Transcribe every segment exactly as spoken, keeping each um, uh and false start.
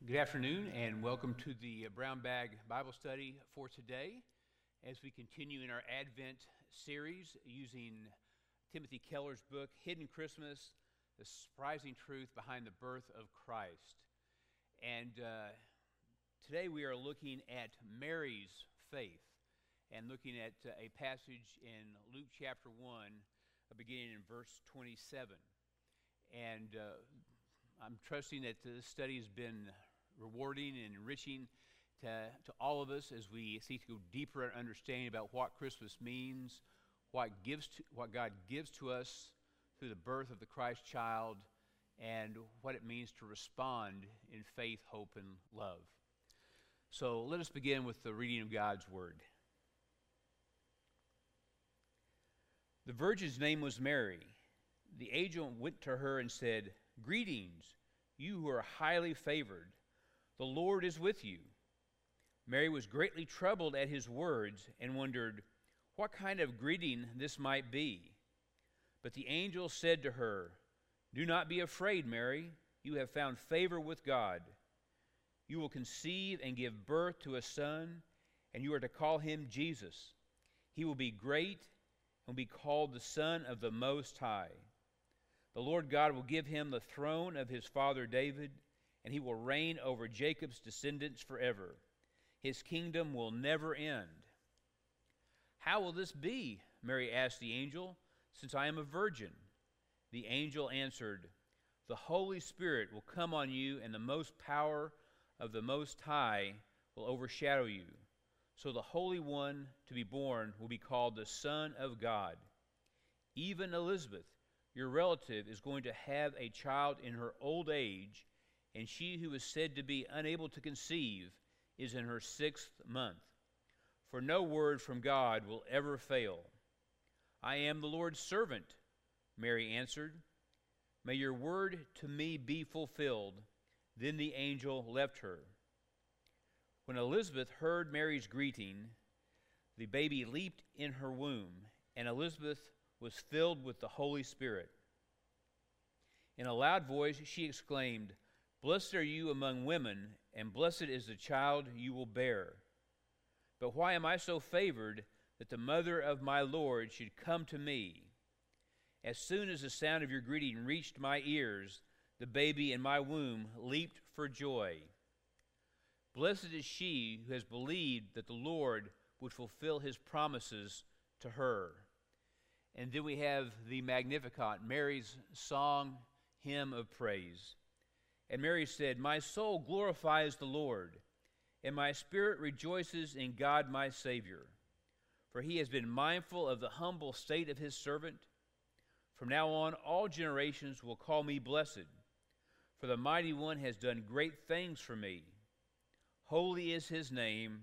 Good afternoon and welcome to the Brown Bag Bible Study for today as we continue in our Advent series using Timothy Keller's book, Hidden Christmas, The Surprising Truth Behind the Birth of Christ. And uh, today we are looking at Mary's faith and looking at uh, a passage in Luke chapter one, uh, beginning in verse twenty-seven. And uh, I'm trusting that this study has been rewarding and enriching to, to all of us as we seek to go deeper in understanding about what Christmas means, what gives to, what God gives to us through the birth of the Christ child, and what it means to respond in faith, hope, and love. So let us begin with the reading of God's Word. The virgin's name was Mary. The angel went to her and said, "Greetings, you who are highly favored. The Lord is with you." Mary was greatly troubled at his words and wondered what kind of greeting this might be. But the angel said to her, "Do not be afraid, Mary. You have found favor with God. You will conceive and give birth to a son, and you are to call him Jesus. He will be great and will be called the Son of the Most High. The Lord God will give him the throne of his father David, and he will reign over Jacob's descendants forever. His kingdom will never end." "How will this be?" Mary asked the angel, "since I am a virgin?" The angel answered, "The Holy Spirit will come on you, and the most power of the Most High will overshadow you. So the Holy One to be born will be called the Son of God. Even Elizabeth, your relative, is going to have a child in her old age, and she who is said to be unable to conceive is in her sixth month. For no word from God will ever fail." "I am the Lord's servant," Mary answered. "May your word to me be fulfilled." Then the angel left her. When Elizabeth heard Mary's greeting, the baby leaped in her womb, and Elizabeth was filled with the Holy Spirit. In a loud voice she exclaimed, "Blessed are you among women, and blessed is the child you will bear. But why am I so favored that the mother of my Lord should come to me? As soon as the sound of your greeting reached my ears, the baby in my womb leaped for joy. Blessed is she who has believed that the Lord would fulfill his promises to her." And then we have the Magnificat, Mary's song, hymn of praise. And Mary said, "My soul glorifies the Lord, and my spirit rejoices in God my Savior. For he has been mindful of the humble state of his servant. From now on, all generations will call me blessed, for the Mighty One has done great things for me. Holy is his name.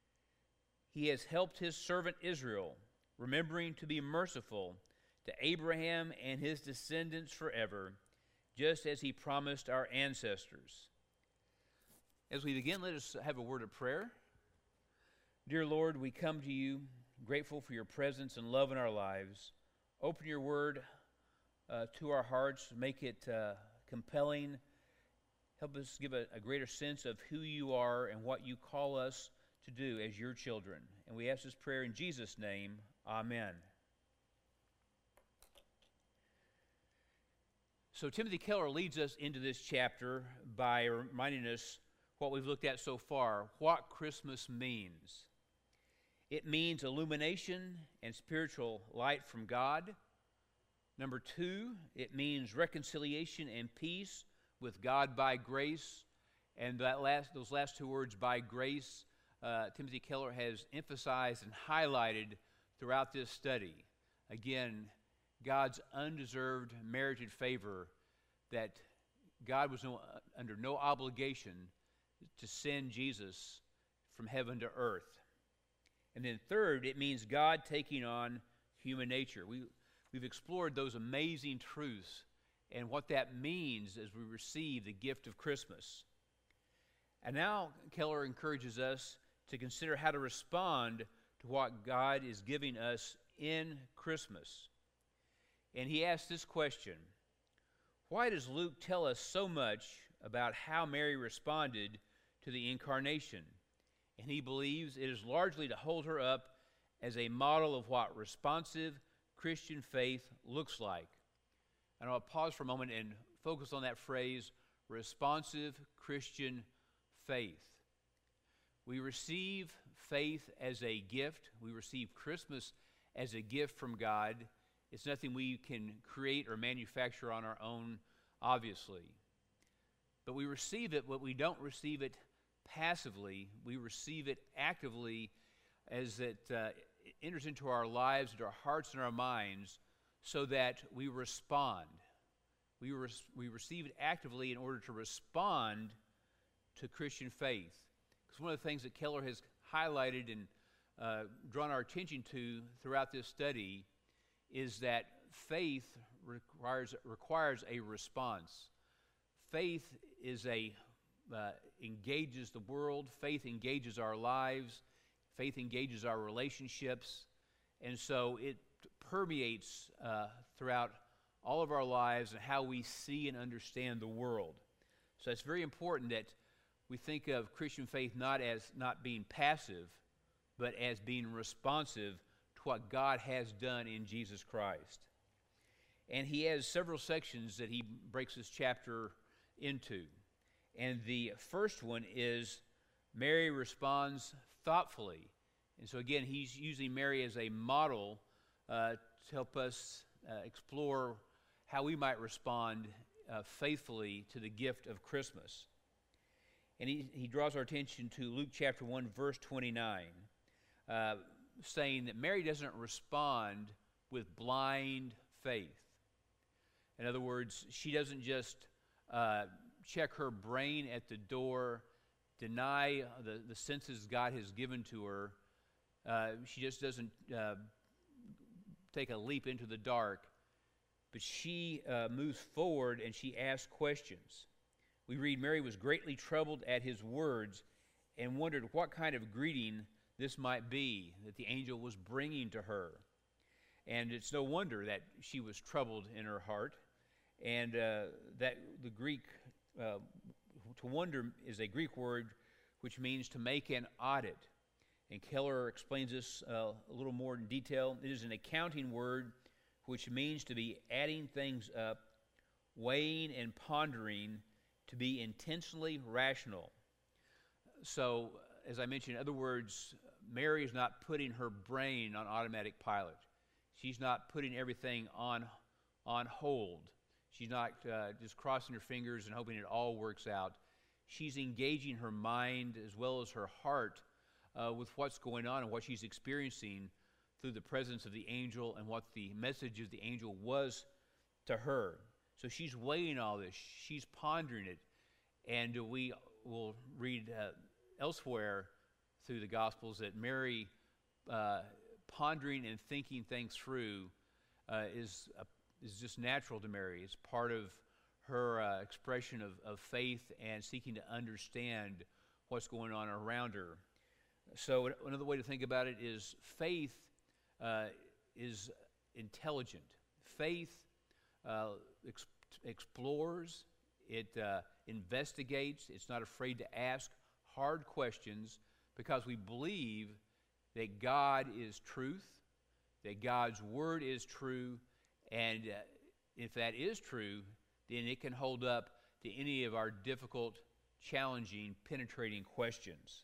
He has helped his servant Israel, remembering to be merciful to Abraham and his descendants forever, just as he promised our ancestors." As we begin, let us have a word of prayer. Dear Lord, we come to you grateful for your presence and love in our lives. Open your word uh, to our hearts, make it uh, compelling. Help us give a, a greater sense of who you are and what you call us to do as your children. And we ask this prayer in Jesus' name. Amen. So Timothy Keller leads us into this chapter by reminding us what we've looked at so far, what Christmas means. It means illumination and spiritual light from God. Number two, it means reconciliation and peace with God by grace. And that last, those last two words, by grace, uh, Timothy Keller has emphasized and highlighted throughout this study. Again, God's undeserved merited favor, that God was no, under no obligation to send Jesus from heaven to earth. And then third, it means God taking on human nature. We, we've explored those amazing truths and what that means as we receive the gift of Christmas. And now Keller encourages us to consider how to respond to what God is giving us in Christmas. And he asks this question: why does Luke tell us so much about how Mary responded to the incarnation, and he believes it is largely to hold her up as a model of what responsive Christian faith looks like. And I'll pause for a moment and focus on that phrase, responsive Christian faith. We receive faith as a gift. We receive Christmas as a gift from God. It's nothing we can create or manufacture on our own, obviously. But we receive it, but we don't receive it passively. We receive it actively as it uh, enters into our lives, into our hearts and our minds, so that we respond. We, re- we receive it actively in order to respond to Christian faith. Because one of the things that Keller has highlighted and uh, drawn our attention to throughout this study is that faith requires, requires a response. Faith is a uh, engages the world. Faith engages our lives. Faith engages our relationships. And so it permeates uh, throughout all of our lives and how we see and understand the world. So it's very important that we think of Christian faith not as not being passive, but as being responsive to what God has done in Jesus Christ. And he has several sections that he breaks this chapter into. And the first one is Mary responds thoughtfully. And so again, he's using Mary as a model uh, to help us uh, explore how we might respond uh, faithfully to the gift of Christmas. And he, he draws our attention to Luke chapter one, verse twenty-nine, uh, saying that Mary doesn't respond with blind faith. In other words, she doesn't just uh, check her brain at the door, deny the, the senses God has given to her. Uh, she just doesn't uh, take a leap into the dark, but she uh, moves forward and she asks questions. We read, Mary was greatly troubled at his words and wondered what kind of greeting this might be that the angel was bringing to her. And it's no wonder that she was troubled in her heart. And uh, that the Greek, uh, to wonder is a Greek word which means to make an audit. And Keller explains this uh, a little more in detail. It is an accounting word which means to be adding things up, weighing and pondering, to be intentionally rational. So, as I mentioned, in other words, Mary is not putting her brain on automatic pilot. She's not putting everything on, on hold. She's not uh, just crossing her fingers and hoping it all works out. She's engaging her mind as well as her heart uh, with what's going on and what she's experiencing through the presence of the angel and what the message of the angel was to her. So she's weighing all this. She's pondering it. And we will read uh, elsewhere through the Gospels that Mary uh, pondering and thinking things through uh, is a, is just natural to Mary. It's part of her uh, expression of, of faith and seeking to understand what's going on around her. So another way to think about it is faith uh, is intelligent. Faith uh, ex- explores, it uh, investigates, it's not afraid to ask hard questions because we believe that God is truth, that God's word is true, and uh, if that is true, then it can hold up to any of our difficult, challenging, penetrating questions.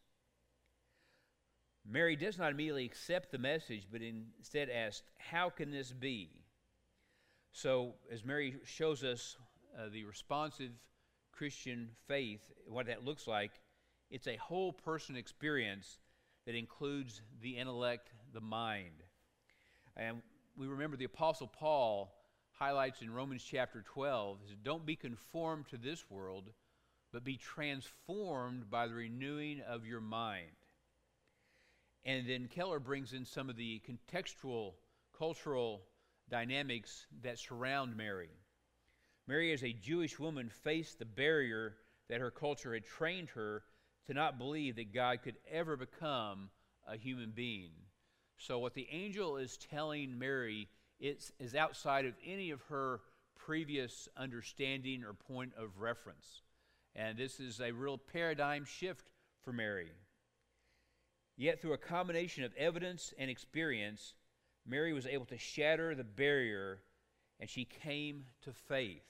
Mary does not immediately accept the message, but instead asks, how can this be? So, as Mary shows us uh, the responsive Christian faith, what that looks like, it's a whole person experience that includes the intellect, the mind. And we remember the Apostle Paul highlights in Romans chapter twelve, is don't be conformed to this world, but be transformed by the renewing of your mind. And then Keller brings in some of the contextual, cultural dynamics that surround Mary. Mary, as a Jewish woman, faced the barrier that her culture had trained her to not believe that God could ever become a human being. So what the angel is telling Mary is, is outside of any of her previous understanding or point of reference. And this is a real paradigm shift for Mary. Yet through a combination of evidence and experience, Mary was able to shatter the barrier, and she came to faith.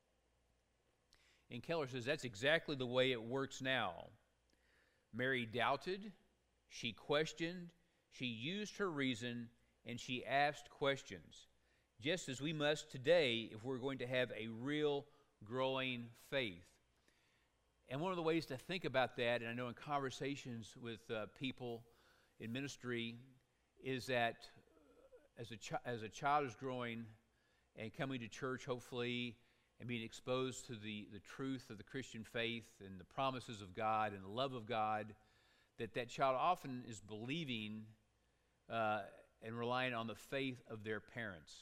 And Keller says that's exactly the way it works now. Mary doubted, she questioned, she used her reason, and she asked questions, just as we must today if we're going to have a real growing faith. And one of the ways to think about that, and I know in conversations with uh, people in ministry, is that as a, chi- as a child is growing and coming to church, hopefully, and being exposed to the, the truth of the Christian faith and the promises of God and the love of God, that that child often is believing uh, and relying on the faith of their parents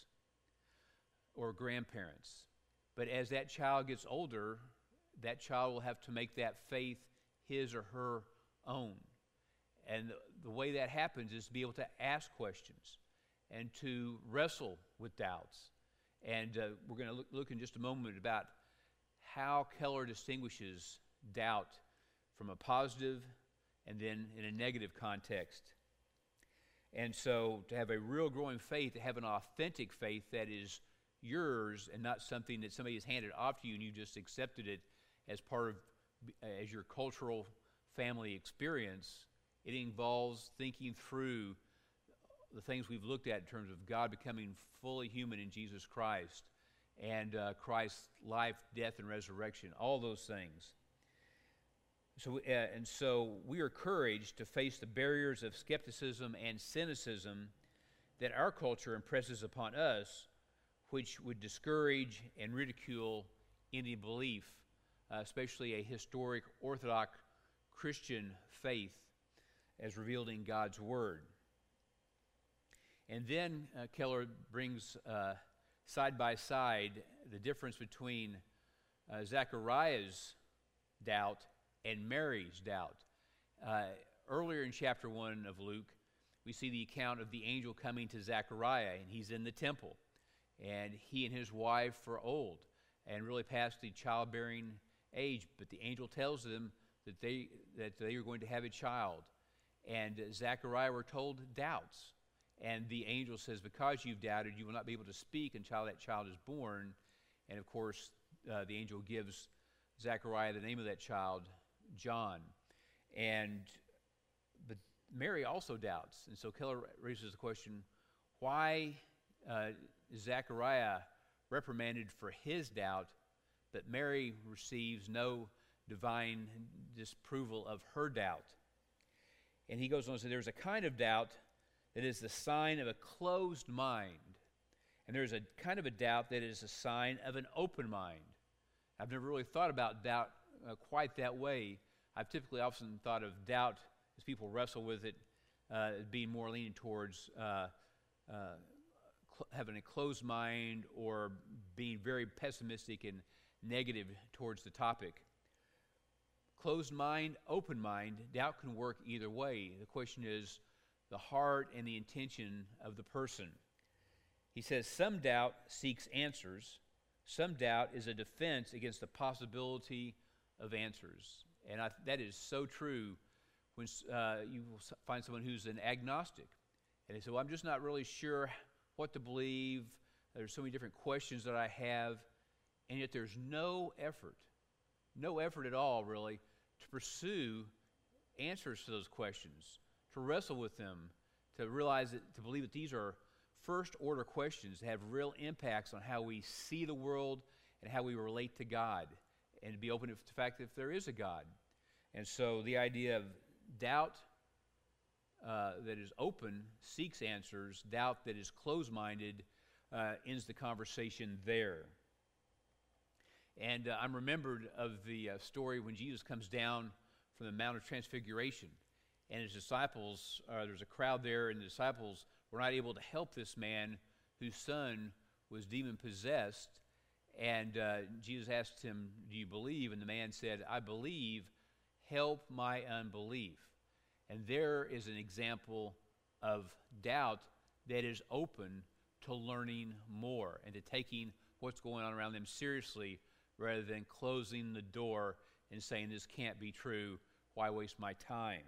or grandparents. But as that child gets older, that child will have to make that faith his or her own. And the, the way that happens is to be able to ask questions and to wrestle with doubts. And uh, we're going to look, look in just a moment about how Keller distinguishes doubt from a positive and then in a negative context. And so to have a real growing faith, to have an authentic faith that is yours and not something that somebody has handed off to you and you just accepted it as part of, as your cultural family experience, it involves thinking through the things we've looked at in terms of God becoming fully human in Jesus Christ and uh, Christ's life, death, and resurrection, all those things. So, uh, and so we are encouraged to face the barriers of skepticism and cynicism that our culture impresses upon us, which would discourage and ridicule any belief, uh, especially a historic Orthodox Christian faith as revealed in God's Word. And then uh, Keller brings uh, side by side the difference between uh, Zechariah's doubt and Mary's doubt. Uh, earlier in chapter one of Luke, we see the account of the angel coming to Zechariah, and he's in the temple. And he and his wife are old and really past the childbearing age, but the angel tells them that they that they are going to have a child. And Zechariah, we're told, doubts. And the angel says, because you've doubted, you will not be able to speak until that child is born. And of course, uh, the angel gives Zechariah the name of that child, John. And but Mary also doubts. And so Keller raises the question, why uh, is Zechariah reprimanded for his doubt, but Mary receives no divine disapproval of her doubt? And he goes on to say, there's a kind of doubt that is the sign of a closed mind. And there's a kind of a doubt that is a sign of an open mind. I've never really thought about doubt uh, quite that way. I've typically often thought of doubt as people wrestle with it, uh, being more leaning towards uh, uh, cl- having a closed mind or being very pessimistic and negative towards the topic. Closed mind, open mind, doubt can work either way. The question is the heart and the intention of the person. He says some doubt seeks answers. Some doubt is a defense against the possibility of answers. And I, that is so true when uh, you find someone who's an agnostic. And they say, well, I'm just not really sure what to believe. There's so many different questions that I have. And yet there's no effort, no effort at all, really, to pursue answers to those questions, to wrestle with them, to realize that, to believe that these are first-order questions that have real impacts on how we see the world and how we relate to God, and to be open to the fact that if there is a God. And so the idea of doubt uh, that is open seeks answers, doubt that is closed-minded uh, ends the conversation there. And uh, I'm remembered of the uh, story when Jesus comes down from the Mount of Transfiguration, and his disciples, uh, there's a crowd there, and the disciples were not able to help this man whose son was demon-possessed. And uh, Jesus asked him, do you believe? And the man said, I believe, help my unbelief. And there is an example of doubt that is open to learning more and to taking what's going on around them seriously rather than closing the door and saying, this can't be true. Why waste my time?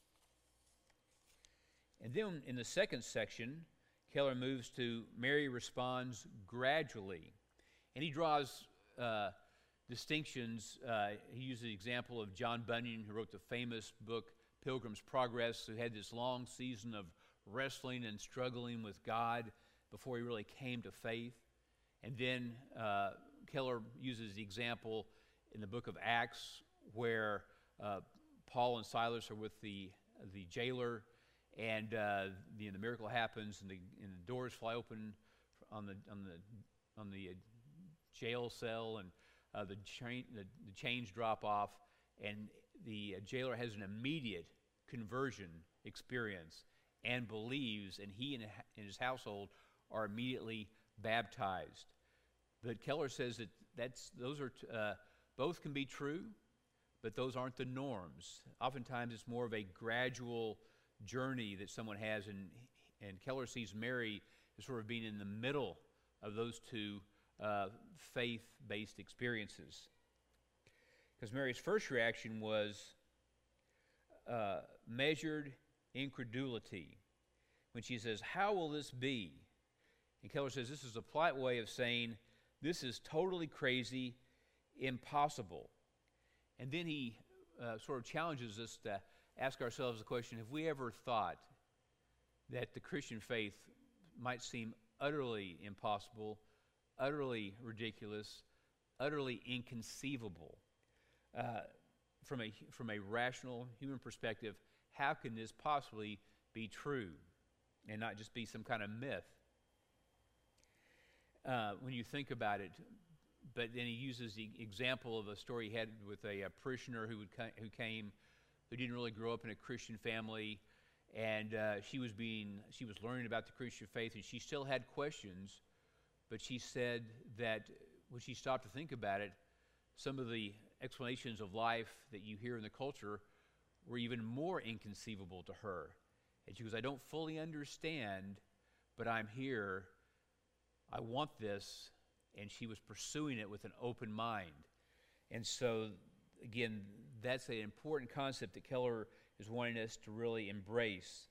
And then in the second section, Keller moves to Mary responds gradually. And he draws uh, distinctions. Uh, he uses the example of John Bunyan, who wrote the famous book Pilgrim's Progress, who had this long season of wrestling and struggling with God before he really came to faith. And then uh, Keller uses the example in the book of Acts where uh, Paul and Silas are with the the jailer, and uh, the, the miracle happens, and the, and the doors fly open on the on the on the uh, jail cell, and uh, the, chain, the the chains drop off, and the uh, jailer has an immediate conversion experience and believes, and he and, and his household are immediately baptized. But Keller says that that's those are uh, both can be true, but those aren't the norms. Oftentimes, it's more of a gradual journey that someone has, and and Keller sees Mary as sort of being in the middle of those two uh, faith-based experiences. Because Mary's first reaction was uh, measured incredulity when she says, "How will this be?" And Keller says this is a polite way of saying this is totally crazy, impossible. And then he uh, sort of challenges us to ask ourselves the question, have we ever thought that the Christian faith might seem utterly impossible, utterly ridiculous, utterly inconceivable? Uh, from a from a rational human perspective, how can this possibly be true and not just be some kind of myth? Uh, when you think about it, but then he uses the example of a story he had with a, a parishioner who would ca- who came, who didn't really grow up in a Christian family, and uh, she was being she was learning about the Christian faith, and she still had questions, but she said that when she stopped to think about it, some of the explanations of life that you hear in the culture were even more inconceivable to her. And she goes, "I don't fully understand, but I'm here. I want this." And she was pursuing it with an open mind. And so, again, that's an important concept that Keller is wanting us to really embrace.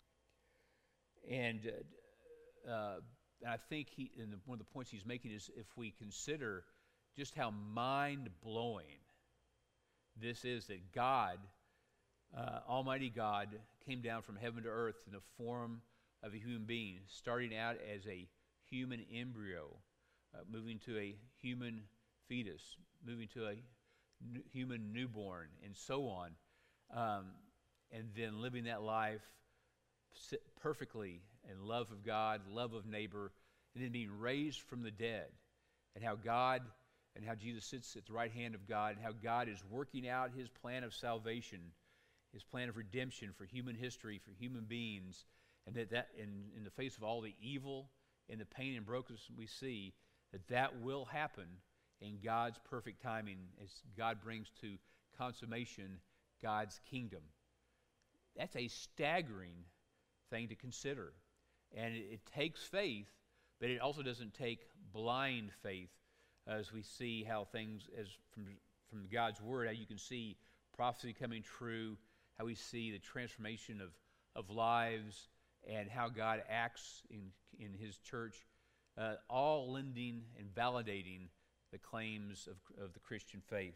And, uh, uh, and I think he, and the, one of the points he's making is if we consider just how mind-blowing this is that God, uh, Almighty God, came down from heaven to earth in the form of a human being, starting out as a human embryo, Uh, moving to a human fetus, moving to a n- human newborn, and so on, um, and then living that life perfectly in love of God, love of neighbor, and then being raised from the dead, and how God and how Jesus sits at the right hand of God, and how God is working out his plan of salvation, his plan of redemption for human history, for human beings, and that, that in, in the face of all the evil and the pain and brokenness we see, that that will happen in God's perfect timing as God brings to consummation God's kingdom. That's a staggering thing to consider. And it, it takes faith, but it also doesn't take blind faith, as we see how things, as from, from God's word, how you can see prophecy coming true, how we see the transformation of, of lives, and how God acts in, in his church. Uh, all lending and validating the claims of, of the Christian faith.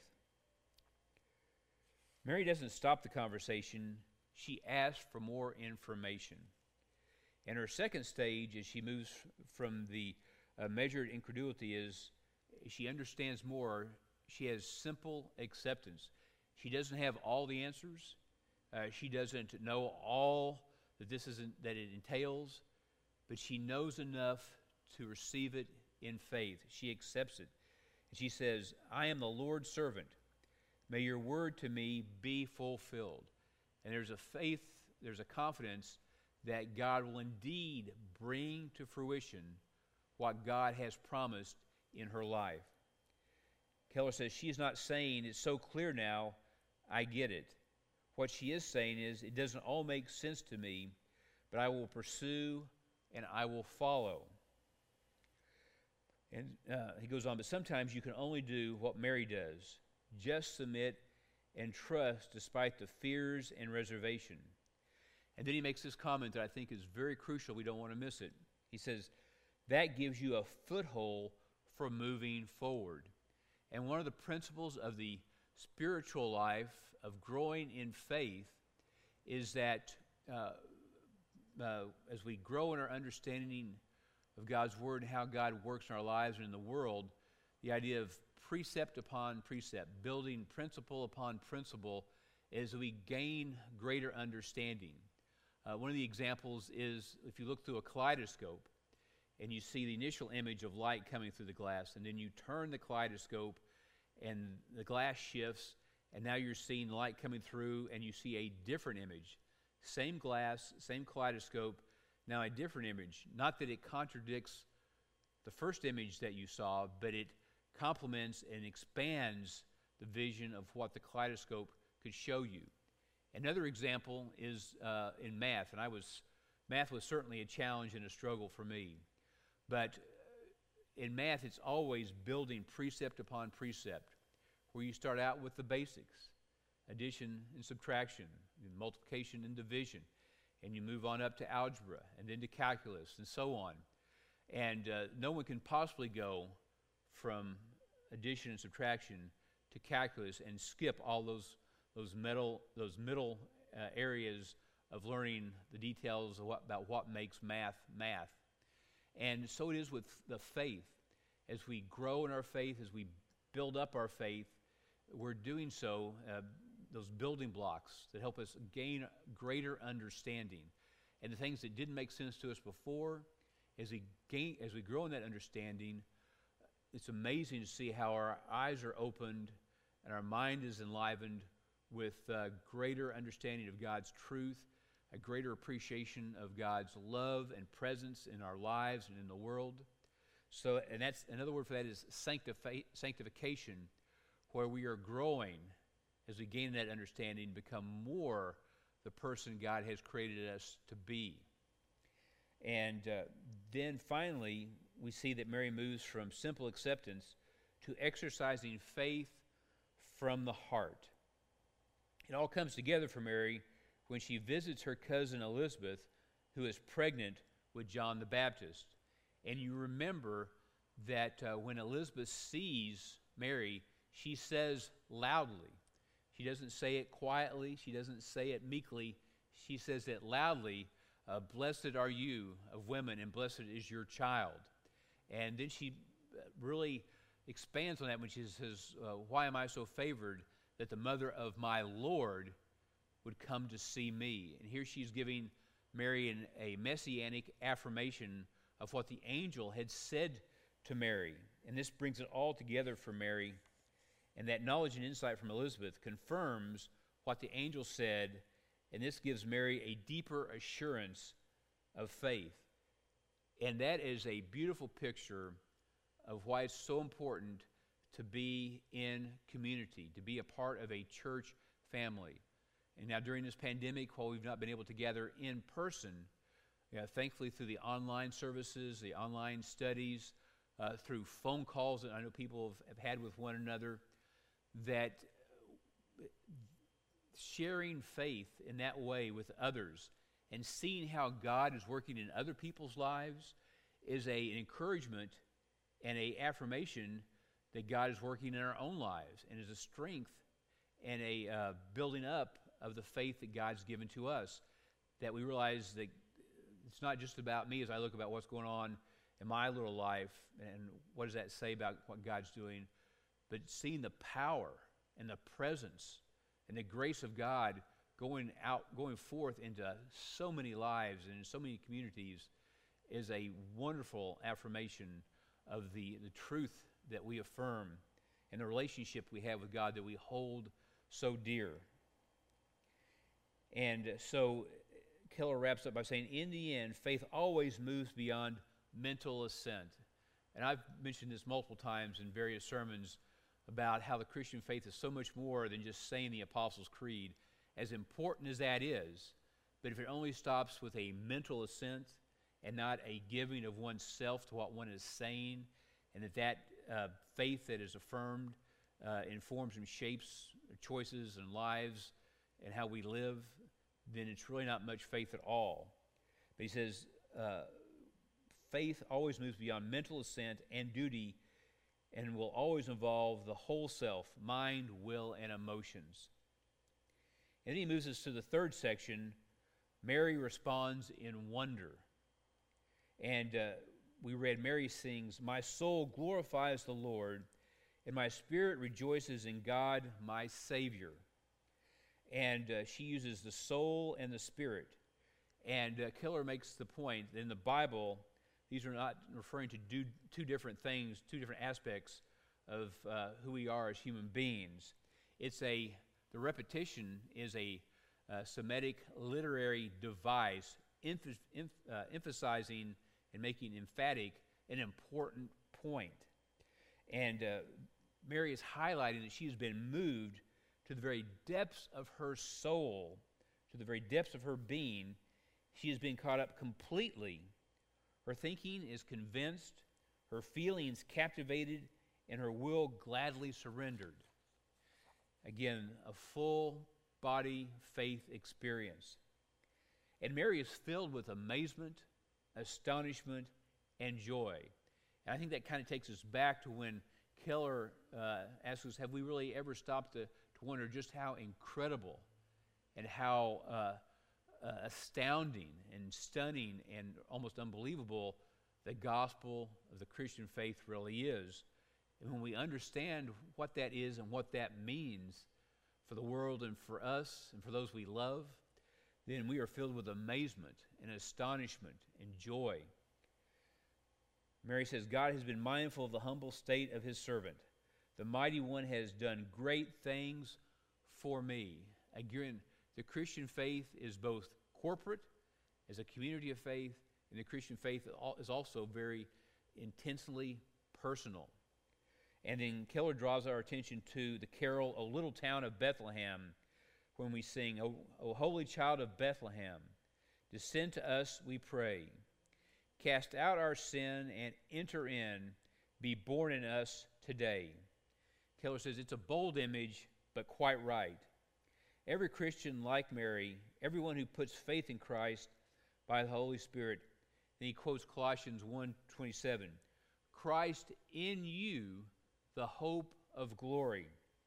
Mary doesn't stop the conversation. She asks for more information. And her second stage, as she moves from the uh, measured incredulity, is she understands more. She has simple acceptance. She doesn't have all the answers. Uh, she doesn't know all that this isn't that it entails, but she knows enough to receive it in faith. She accepts it. And she says, "I am the Lord's servant. May your word to me be fulfilled." And there's a faith, there's a confidence that God will indeed bring to fruition what God has promised in her life. Keller says she is not saying, "It's so clear now, I get it." What she is saying is, "It doesn't all make sense to me, but I will pursue and I will follow." And uh, he goes on, "But sometimes you can only do what Mary does. Just submit and trust despite the fears and reservation. And then he makes this comment that I think is very crucial. We don't want to miss it. He says, that gives you a foothold for moving forward. And one of the principles of the spiritual life, of growing in faith, is that uh, uh, as we grow in our understanding of God's Word and how God works in our lives and in the world, the idea of precept upon precept, building principle upon principle, as we gain greater understanding. Uh, one of the examples is if you look through a kaleidoscope and you see the initial image of light coming through the glass, and then you turn the kaleidoscope and the glass shifts, and now you're seeing light coming through and you see a different image. Same glass, same kaleidoscope, now a different image. Not that it contradicts the first image that you saw, but it complements and expands the vision of what the kaleidoscope could show you. Another example is uh, in math, and I was math was certainly a challenge and a struggle for me. But in math, it's always building precept upon precept, where you start out with the basics, addition and subtraction, multiplication and division, and you move on up to algebra and then to calculus and so on. And uh, no one can possibly go from addition and subtraction to calculus and skip all those those middle those middle uh, areas of learning the details of what, about what makes math math. And so it is with the faith. As we grow in our faith, as we build up our faith, we're doing so, uh, those building blocks that help us gain greater understanding. And the things that didn't make sense to us before, as we gain, as we grow in that understanding, it's amazing to see how our eyes are opened and our mind is enlivened with uh, greater understanding of God's truth, a greater appreciation of God's love and presence in our lives and in the world. So, and that's another word for that is sanctifi- sanctification, where we are growing as we gain that understanding, become more the person God has created us to be. And uh, then finally, we see that Mary moves from simple acceptance to exercising faith from the heart. It all comes together for Mary when she visits her cousin Elizabeth, who is pregnant with John the Baptist. And you remember that uh, when Elizabeth sees Mary, she says loudly. She doesn't say it quietly. She doesn't say it meekly. She says it loudly, uh, blessed are you of women, and blessed is your child. And then she really expands on that when she says, uh, why am I so favored that the mother of my Lord would come to see me? And here she's giving Mary an, a messianic affirmation of what the angel had said to Mary. And this brings it all together for Mary. And that knowledge and insight from Elizabeth confirms what the angel said, and this gives Mary a deeper assurance of faith. And that is a beautiful picture of why it's so important to be in community, to be a part of a church family. And now during this pandemic, while we've not been able to gather in person, you know, thankfully through the online services, the online studies, uh, through phone calls that I know people have, have had with one another, that sharing faith in that way with others and seeing how God is working in other people's lives is a, an encouragement and a affirmation that God is working in our own lives, and is a strength and a uh, building up of the faith that God's given to us, that we realize that it's not just about me as I look about what's going on in my little life and what does that say about what God's doing, but seeing the power and the presence and the grace of God going out, going forth into so many lives and in so many communities is a wonderful affirmation of the, the truth that we affirm and the relationship we have with God that we hold so dear. And so Keller wraps up by saying, in the end, faith always moves beyond mental assent. And I've mentioned this multiple times in various sermons about how the Christian faith is so much more than just saying the Apostles' Creed, as important as that is. But if it only stops with a mental assent and not a giving of oneself to what one is saying, and that that uh, faith that is affirmed uh, informs and shapes choices and lives and how we live, then it's really not much faith at all. But he says, uh, faith always moves beyond mental assent and duty and will always involve the whole self, mind, will, and emotions. And then he moves us to the third section. Mary responds in wonder. And uh, we read, Mary sings, "My soul glorifies the Lord, and my spirit rejoices in God, my Savior." And uh, she uses the soul and the spirit. And uh, Keller makes the point that in the Bible, these are not referring to do, two different things, two different aspects of uh, who we are as human beings. It's a, the repetition is a uh, Semitic literary device emph- emph- uh, emphasizing and making emphatic an important point. And uh, Mary is highlighting that she has been moved to the very depths of her soul, to the very depths of her being. She has been caught up completely. Her thinking is convinced, her feelings captivated, and her will gladly surrendered. Again, a full body faith experience. And Mary is filled with amazement, astonishment, and joy. And I think that kind of takes us back to when Keller uh, asks us, have we really ever stopped to, to wonder just how incredible and how uh, uh, astounding and stunning and almost unbelievable the gospel of the Christian faith really is. And when we understand what that is and what that means for the world and for us and for those we love, then we are filled with amazement and astonishment and joy. Mary says, God has been mindful of the humble state of his servant. The mighty one has done great things for me. Again, the Christian faith is both corporate, as a community of faith, and the Christian faith is also very intensely personal. And then Keller draws our attention to the carol, O Little Town of Bethlehem, when we sing, O, o Holy Child of Bethlehem, descend to us, we pray. Cast out our sin and enter in, be born in us today. Keller says it's a bold image, but quite right. Every Christian, like Mary, everyone who puts faith in Christ by the Holy Spirit, then he quotes Colossians one twenty-seven, Christ in you, the hope of glory.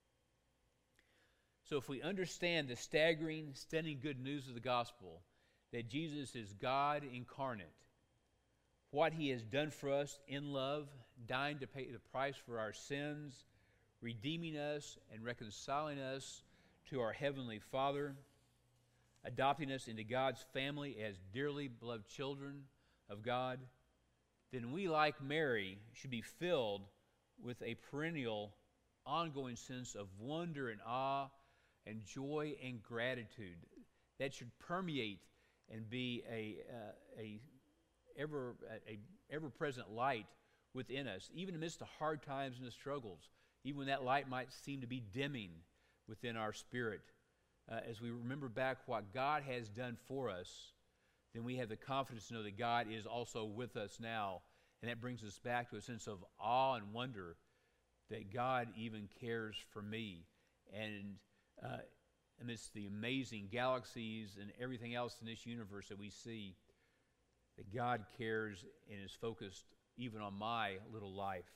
So if we understand the staggering, stunning good news of the gospel, that Jesus is God incarnate, what he has done for us in love, dying to pay the price for our sins, redeeming us and reconciling us to our Heavenly Father, adopting us into God's family as dearly beloved children of God, then we, like Mary, should be filled with a perennial, ongoing sense of wonder and awe and joy and gratitude that should permeate and be a, uh, a ever a ever-present light within us, even amidst the hard times and the struggles, even when that light might seem to be dimming within our spirit. Uh, as we remember back what God has done for us, then we have the confidence to know that God is also with us now, and that brings us back to a sense of awe and wonder that God even cares for me. And uh, amidst the amazing galaxies and everything else in this universe that we see, that God cares and is focused even on my little life.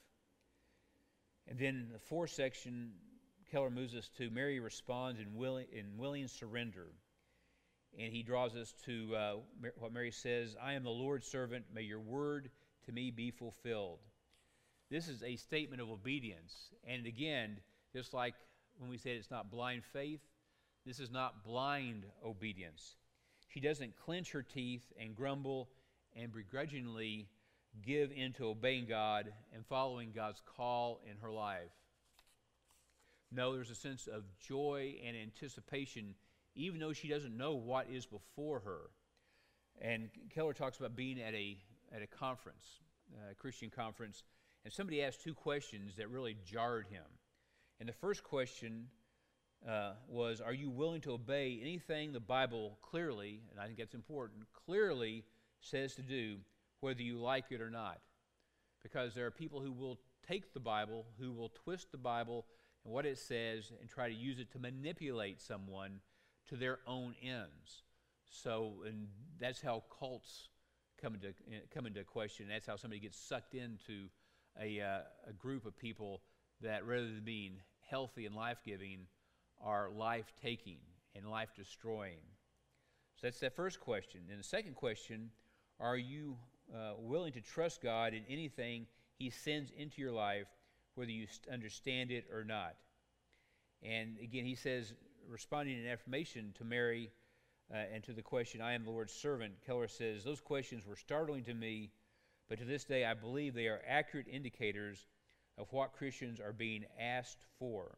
And then the fourth section, Keller moves us to Mary responds in willing, in willing surrender. And he draws us to uh, what Mary says, I am the Lord's servant, may your word to me be fulfilled. This is a statement of obedience. And again, just like when we said it's not blind faith, this is not blind obedience. She doesn't clench her teeth and grumble and begrudgingly give into obeying God and following God's call in her life. No, there's a sense of joy and anticipation, even though she doesn't know what is before her. And Keller talks about being at a at a conference, a Christian conference, and somebody asked two questions that really jarred him. And the first question uh, was, are you willing to obey anything the Bible clearly, and I think that's important, clearly says to do, whether you like it or not? Because there are people who will take the Bible, who will twist the Bible, and what it says and try to use it to manipulate someone to their own ends. So, and that's how cults come into come into question. That's how somebody gets sucked into a uh, a group of people that, rather than being healthy and life-giving, are life-taking and life-destroying. So that's that first question. And the second question: are you uh, willing to trust God in anything He sends into your life, whether you understand it or not? And again, he says, responding in affirmation to Mary uh, and to the question, I am the Lord's servant, Keller says, those questions were startling to me, but to this day I believe they are accurate indicators of what Christians are being asked for.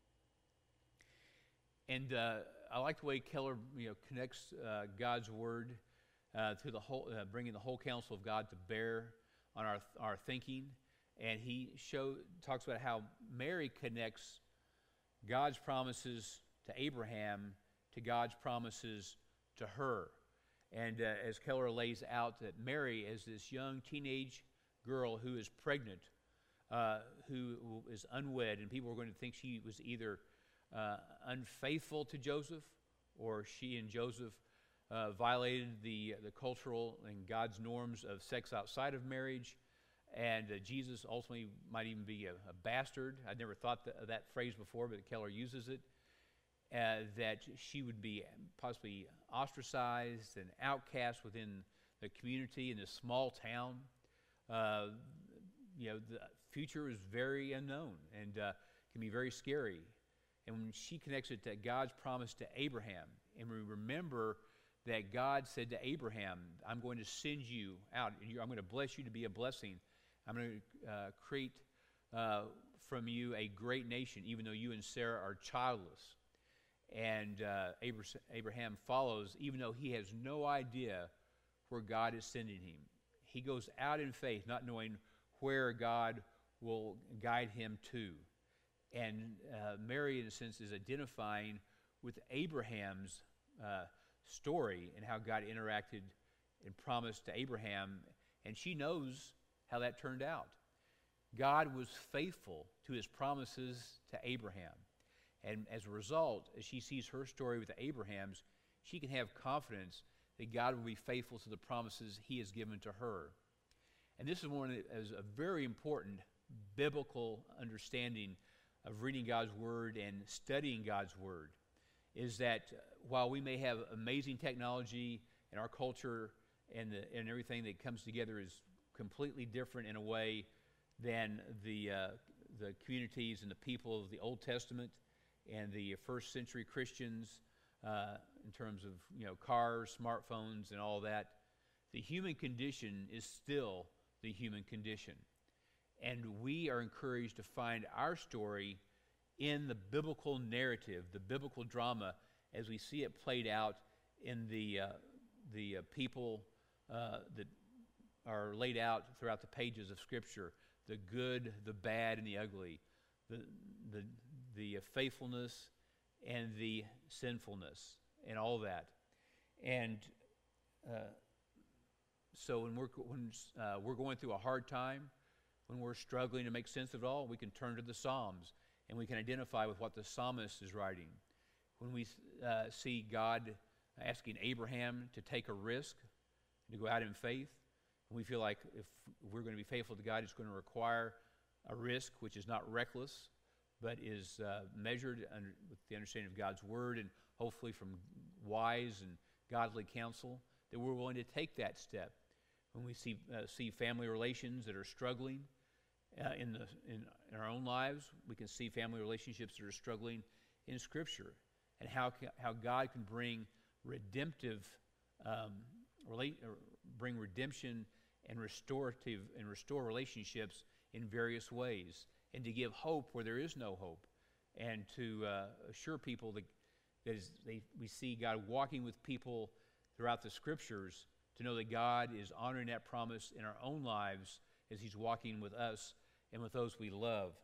And uh, I like the way Keller, you know, connects uh, God's Word uh, to the whole, uh, bringing the whole counsel of God to bear on our our thinking. And he show talks about how Mary connects God's promises to Abraham to God's promises to her. And uh, as Keller lays out, that Mary, as this young teenage girl who is pregnant, uh, who is unwed, and people are going to think she was either uh, unfaithful to Joseph, or she and Joseph uh, violated the the cultural and God's norms of sex outside of marriage. And uh, Jesus ultimately might even be a, a bastard. I'd never thought th- that phrase before, but Keller uses it. Uh, that she would be possibly ostracized and outcast within the community in this small town. Uh, you know, the future is very unknown and uh, can be very scary. And when she connects it to God's promise to Abraham, and we remember that God said to Abraham, I'm going to send you out, and I'm going to bless you to be a blessing. I'm going to uh, create uh, from you a great nation, even though you and Sarah are childless. And uh, Abraham follows, even though he has no idea where God is sending him. He goes out in faith, not knowing where God will guide him to. And uh, Mary, in a sense, is identifying with Abraham's uh, story and how God interacted and promised to Abraham. And she knows how that turned out. God was faithful to his promises to Abraham. And as a result, as she sees her story with the Abrahams, she can have confidence that God will be faithful to the promises he has given to her. And this is one that is a very important biblical understanding of reading God's Word and studying God's Word, is that while we may have amazing technology and our culture and, the, and everything that comes together is completely different in a way than the uh, the communities and the people of the Old Testament and the first century Christians uh, in terms of, you know, cars, smartphones, and all that, the human condition is still the human condition. And we are encouraged to find our story in the biblical narrative, the biblical drama, as we see it played out in the uh, the uh, people uh, that are laid out throughout the pages of Scripture, the good, the bad, and the ugly, the the the faithfulness and the sinfulness, and all that. And uh, so when we're when uh, we're going through a hard time, when we're struggling to make sense of it all, we can turn to the Psalms and we can identify with what the psalmist is writing. When we uh, see God asking Abraham to take a risk, to go out in faith, and we feel like if we're going to be faithful to God, it's going to require a risk which is not reckless, but is uh, measured under, with the understanding of God's Word and hopefully from wise and godly counsel, that we're willing to take that step. When we see uh, see family relations that are struggling uh, in the in, in our own lives, we can see family relationships that are struggling in Scripture, and how ca- how God can bring redemptive, um, relate, or bring redemption and restorative and restore relationships in various ways, and to give hope where there is no hope, and to uh, assure people that that is, they, we see God walking with people throughout the Scriptures, to know that God is honoring that promise in our own lives as He's walking with us and with those we love.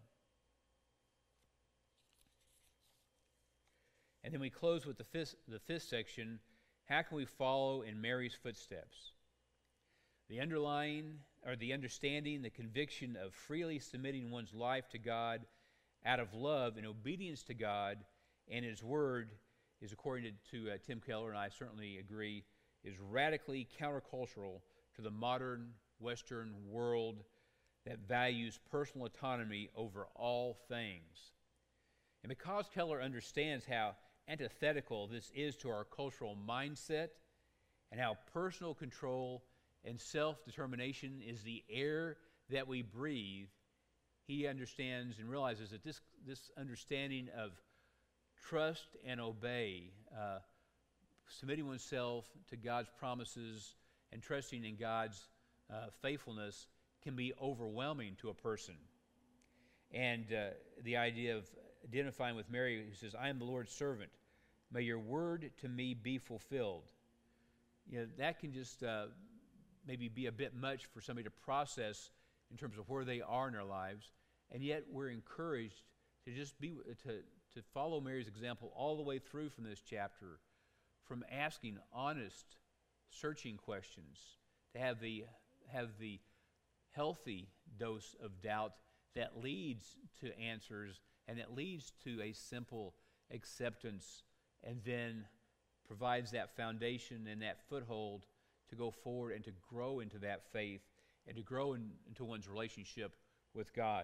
And then we close with the fifth, the fifth section, how can we follow in Mary's footsteps? The underlying, or the understanding, the conviction of freely submitting one's life to God out of love and obedience to God and His Word is, according to, to uh, Tim Keller, and I certainly agree, is radically countercultural to the modern Western world that values personal autonomy over all things. And because Keller understands how antithetical this is to our cultural mindset and how personal control and self-determination is the air that we breathe, he understands and realizes that this, this understanding of trust and obey, uh, submitting oneself to God's promises and trusting in God's uh, faithfulness can be overwhelming to a person. And uh, the idea of identifying with Mary, who says, I am the Lord's servant. May your word to me be fulfilled. You know, that can just uh, maybe be a bit much for somebody to process in terms of where they are in their lives. And yet we're encouraged to just be, to, to follow Mary's example all the way through from this chapter, from asking honest, searching questions, to have the, have the healthy dose of doubt that leads to answers and that leads to a simple acceptance and then provides that foundation and that foothold to go forward and to grow into that faith and to grow in, into one's relationship with God.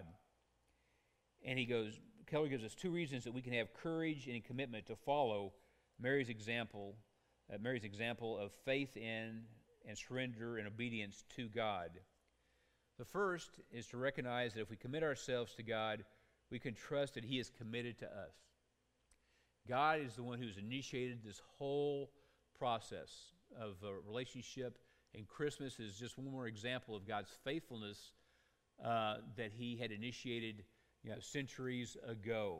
And he goes, Keller gives us two reasons that we can have courage and commitment to follow Mary's example, uh, Mary's example of faith in and surrender and obedience to God. The first is to recognize that if we commit ourselves to God, we can trust that He is committed to us. God is the one who's initiated this whole process of a relationship, and Christmas is just one more example of God's faithfulness uh, that He had initiated, you know, centuries ago.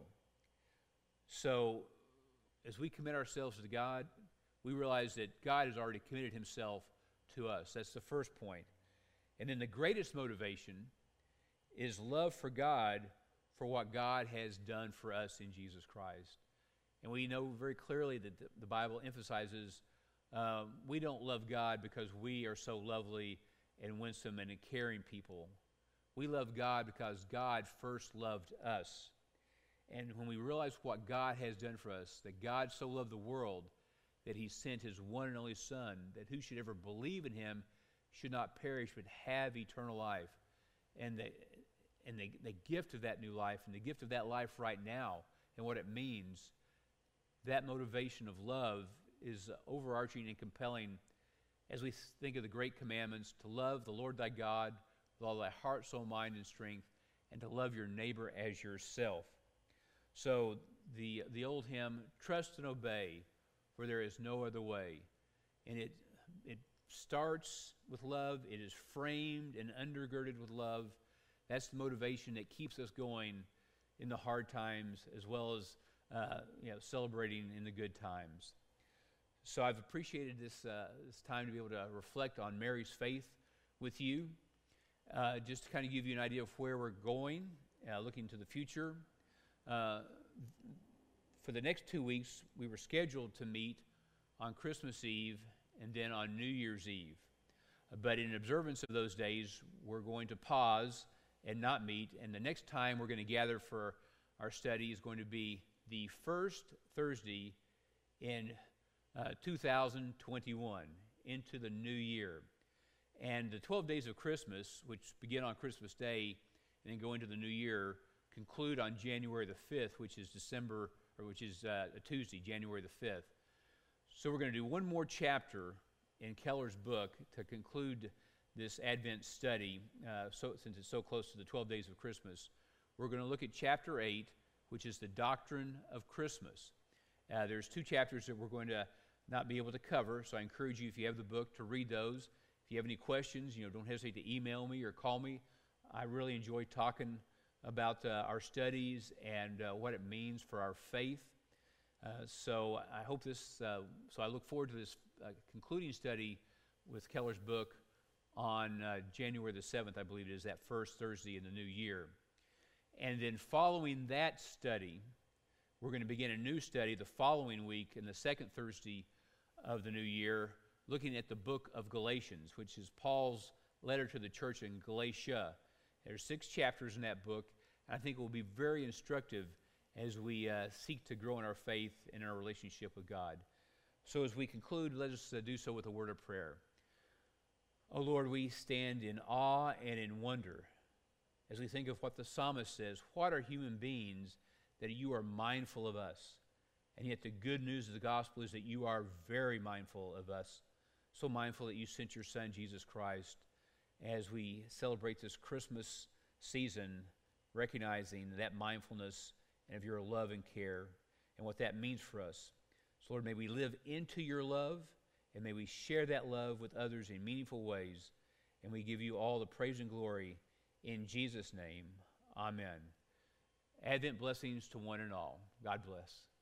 So, as we commit ourselves to God, we realize that God has already committed Himself to us. That's the first point. And then the greatest motivation is love for God for what God has done for us in Jesus Christ. And we know very clearly that the, the Bible emphasizes um, we don't love God because we are so lovely and winsome and caring people. We love God because God first loved us. And when we realize what God has done for us, that God so loved the world that He sent His one and only Son, that who should ever believe in Him should not perish but have eternal life. And the, and the, the gift of that new life and the gift of that life right now and what it means, that motivation of love is overarching and compelling as we think of the great commandments to love the Lord thy God with all thy heart, soul, mind, and strength, and to love your neighbor as yourself. So the, the old hymn, trust and obey, for there is no other way. And it, it starts with love. It is framed and undergirded with love. That's the motivation that keeps us going in the hard times as well as uh, you know, celebrating in the good times. So I've appreciated this, uh, this time to be able to reflect on Mary's faith with you. Uh, just to kind of give you an idea of where we're going, uh, looking to the future. Uh, for the next two weeks, we were scheduled to meet on Christmas Eve and then on New Year's Eve. But in observance of those days, we're going to pause and not meet. And the next time we're going to gather for our study is going to be the first Thursday in uh, two thousand twenty-one, into the new year. And the twelve days of Christmas, which begin on Christmas Day and then go into the new year, conclude on January the fifth, which is December, or which is uh, a Tuesday, January the fifth. So we're going to do one more chapter in Keller's book to conclude this Advent study, uh, so, since it's so close to the twelve days of Christmas. We're going to look at chapter eight, which is the doctrine of Christmas. Uh, there's two chapters that we're going to not be able to cover, so I encourage you, if you have the book, to read those. If you have any questions, you know, don't hesitate to email me or call me. I really enjoy talking about uh, our studies and uh, what it means for our faith. Uh, so I hope this, uh, so I look forward to this uh, concluding study with Keller's book on uh, January the seventh, I believe it is, that first Thursday in the new year. And then following that study, we're going to begin a new study the following week in the second Thursday of the new year, looking at the book of Galatians, which is Paul's letter to the church in Galatia. There's six chapters in that book. I think it will be very instructive as we uh, seek to grow in our faith and in our relationship with God. So as we conclude, let us uh, do so with a word of prayer. Oh Lord, we stand in awe and in wonder as we think of what the psalmist says. What are human beings that you are mindful of us? And yet the good news of the gospel is that you are very mindful of us, so mindful that you sent your Son, Jesus Christ, as we celebrate this Christmas season, recognizing that mindfulness and of your love and care and what that means for us. So Lord, may we live into your love, and may we share that love with others in meaningful ways, and we give you all the praise and glory in Jesus' name. Amen. Advent blessings to one and all. God bless.